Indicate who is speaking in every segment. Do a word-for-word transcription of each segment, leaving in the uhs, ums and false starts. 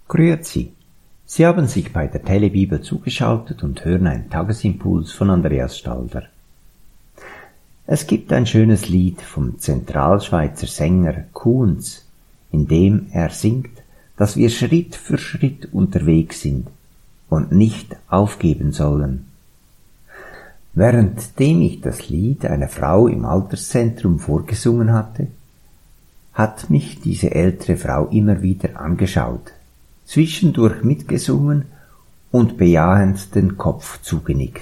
Speaker 1: Grüezi. Sie haben sich bei der Telebibel zugeschaltet und hören einen Tagesimpuls von Andreas Stalder. Es gibt ein schönes Lied vom Zentralschweizer Sänger Kunz, in dem er singt, dass wir Schritt für Schritt unterwegs sind und nicht aufgeben sollen. Währenddem ich das Lied einer Frau im Alterszentrum vorgesungen hatte, hat mich diese ältere Frau immer wieder angeschaut, zwischendurch mitgesungen und bejahend den Kopf zugenickt.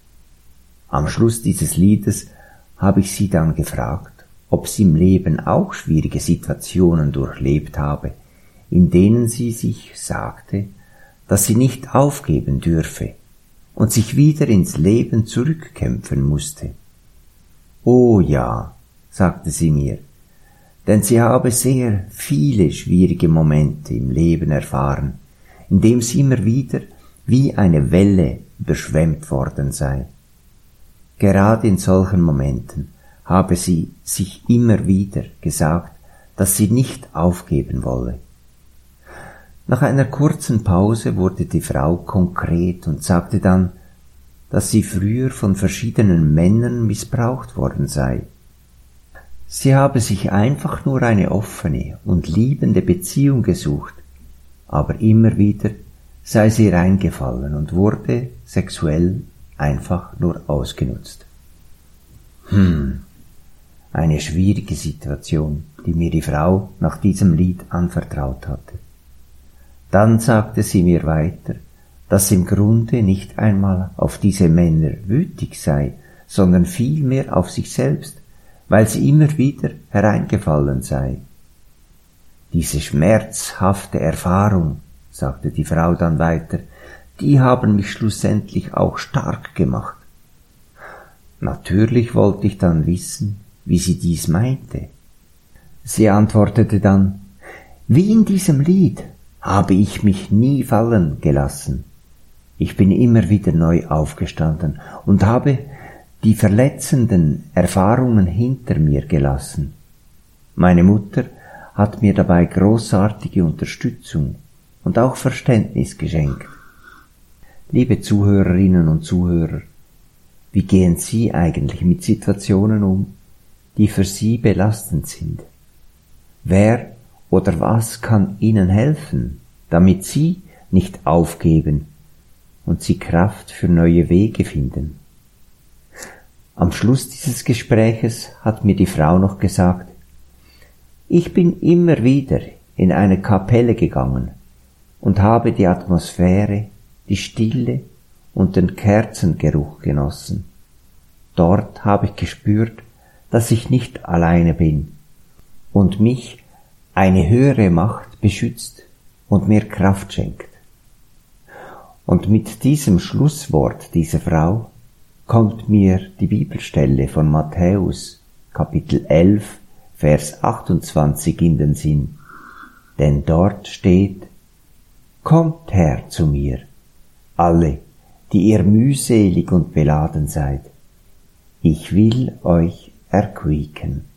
Speaker 1: Am Schluss dieses Liedes habe ich sie dann gefragt, ob sie im Leben auch schwierige Situationen durchlebt habe, in denen sie sich sagte, dass sie nicht aufgeben dürfe und sich wieder ins Leben zurückkämpfen musste. »Oh ja«, sagte sie mir, denn sie habe sehr viele schwierige Momente im Leben erfahren, in dem sie immer wieder wie eine Welle überschwemmt worden sei. Gerade in solchen Momenten habe sie sich immer wieder gesagt, dass sie nicht aufgeben wolle. Nach einer kurzen Pause wurde die Frau konkret und sagte dann, dass sie früher von verschiedenen Männern missbraucht worden sei. Sie habe sich einfach nur eine offene und liebende Beziehung gesucht, aber immer wieder sei sie reingefallen und wurde sexuell einfach nur ausgenutzt. Hm, eine schwierige Situation, die mir die Frau nach diesem Lied anvertraut hatte. Dann sagte sie mir weiter, dass im Grunde nicht einmal auf diese Männer wütig sei, sondern vielmehr auf sich selbst, weil sie immer wieder hereingefallen sei. Diese schmerzhafte Erfahrung, sagte die Frau dann weiter, die haben mich schlussendlich auch stark gemacht. Natürlich wollte ich dann wissen, wie sie dies meinte. Sie antwortete dann, wie in diesem Lied habe ich mich nie fallen gelassen. Ich bin immer wieder neu aufgestanden und habe die verletzenden Erfahrungen hinter mir gelassen. Meine Mutter hat mir dabei großartige Unterstützung und auch Verständnis geschenkt. Liebe Zuhörerinnen und Zuhörer, wie gehen Sie eigentlich mit Situationen um, die für Sie belastend sind? Wer oder was kann Ihnen helfen, damit Sie nicht aufgeben und Sie Kraft für neue Wege finden? Am Schluss dieses Gespräches hat mir die Frau noch gesagt, ich bin immer wieder in eine Kapelle gegangen und habe die Atmosphäre, die Stille und den Kerzengeruch genossen. Dort habe ich gespürt, dass ich nicht alleine bin und mich eine höhere Macht beschützt und mir Kraft schenkt. Und mit diesem Schlusswort dieser Frau kommt mir die Bibelstelle von Matthäus, Kapitel elf, Vers achtundzwanzig in den Sinn. Denn dort steht, Kommt her zu mir, alle, die ihr mühselig und beladen seid. Ich will euch erquicken.